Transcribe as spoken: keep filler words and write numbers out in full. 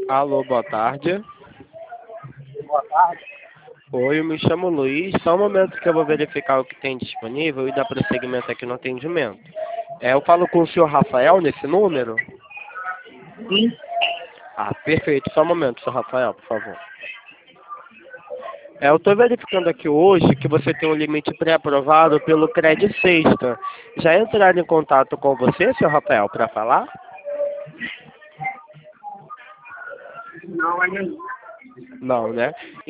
Alô, boa tarde. Boa tarde. Oi, eu me chamo Luiz. Só um momento que eu vou verificar o que tem disponível e dar prosseguimento aqui no atendimento. É, eu falo com o senhor Rafael nesse número? Sim. Ah, perfeito. Só um momento, senhor Rafael, por favor. É, eu estou verificando aqui hoje que você tem um limite pré-aprovado pelo Cred Sexta. Já entraram em contato com você, senhor Rafael, para falar? Não, ainda não. Não, né?